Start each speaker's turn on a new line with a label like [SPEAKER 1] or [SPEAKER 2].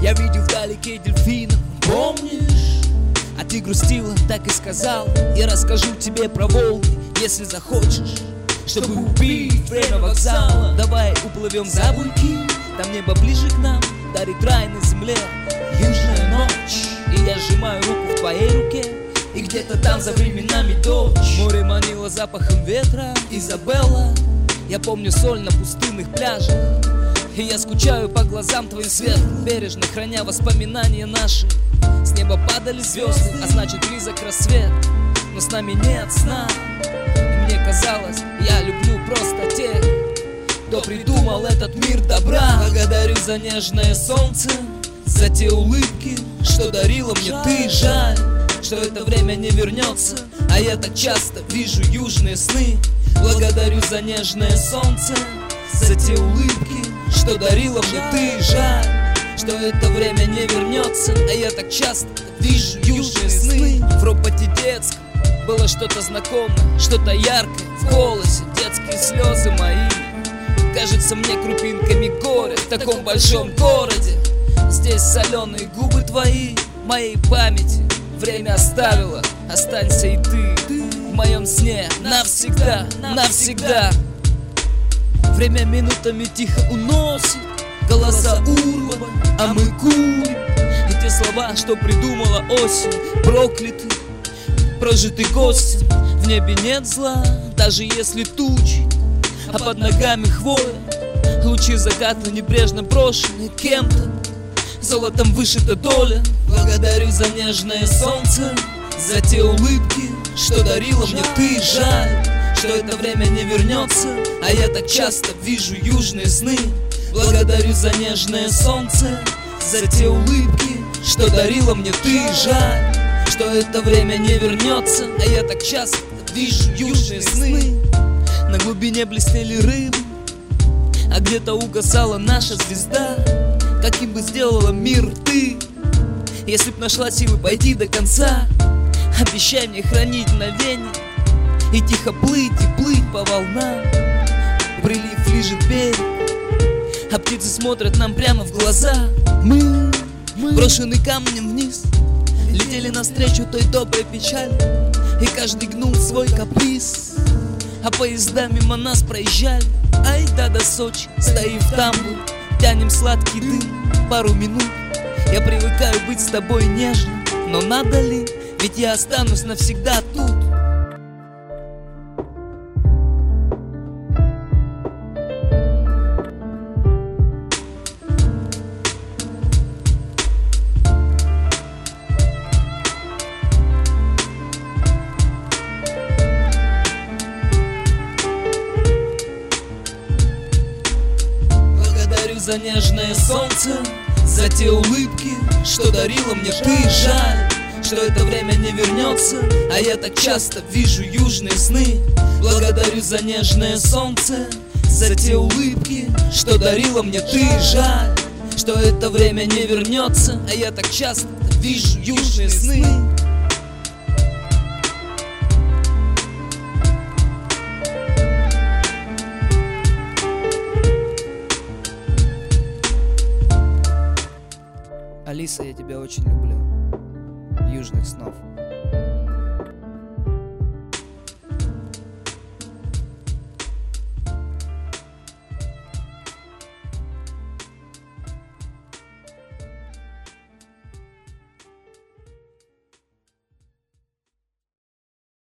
[SPEAKER 1] Я видел вдалеке дельфинов, помнишь? А ты грустила, так и сказал. Я расскажу тебе про волны, если захочешь. Чтобы убить время вокзала, давай уплывем за буйки. Там небо ближе к нам, дарит рай на земле. Южная ночь, и я сжимаю руку в твоей руке. И где-то там за временами дождь. Море манило запахом ветра. Изабелла, я помню соль на пустынных пляжах. И я скучаю по глазам твоим светлым, бережно храня воспоминания наши. С неба падали звезды, а значит близок рассвет. Но с нами нет сна. И мне казалось, я люблю просто тех, кто придумал этот мир добра. Благодарю за нежное солнце, за те улыбки, что дарила мне ты. Жаль, что это время не вернется, а я так часто вижу южные сны. Благодарю за нежное солнце, за те улыбки, что дарила мне ты. Жаль, что это время не вернется, а я так часто вижу южные сны. В ропоте детском было что-то знакомое, что-то яркое в голосе, детские слезы мои. Кажется мне крупинками горя в таком большом городе. Здесь соленые губы твои в моей памяти время оставило, останься и ты в моем сне навсегда, навсегда. Время минутами тихо уносит, голоса урваны, а мы курим. И те слова, что придумала осень, прокляты, прожиты гостем. В небе нет зла, даже если тучи, а под ногами хвоя. Лучи заката небрежно брошены кем-то, золотом вышита доля. Благодарю за нежное солнце, за те улыбки, что дарила мне ты. Жаль, что это время не вернется, а я так часто вижу южные сны. Благодарю за нежное солнце, за те улыбки, что дарила мне ты. Жаль, что это время не вернется, а я так часто вижу южные сны. На глубине блестели рыбы, а где-то угасала наша звезда. Каким бы сделала мир ты, если б нашла силы пойти до конца. Обещай мне хранить мгновенье и тихо плыть и плыть по волнам. Прилив лижет берег, а птицы смотрят нам прямо в глаза. Мы, брошены камнем вниз, летели навстречу той доброй печали. И каждый гнул свой каприз, а поезда мимо нас проезжали. Ай да до Сочи, стоим в тамбуре, тянем сладкий дым пару минут. Я привыкаю быть с тобой нежным, но надо ли? Ведь я останусь навсегда тут. Благодарю за нежное солнце, за те улыбки, что дарила мне ты. Жаль, что это время не вернется, а я так часто вижу южные сны. Благодарю за нежное солнце, за те улыбки, что дарила мне ты. Жаль, что это время не вернется, а я так часто вижу южные сны. Алиса, я тебя очень люблю. Южных снов.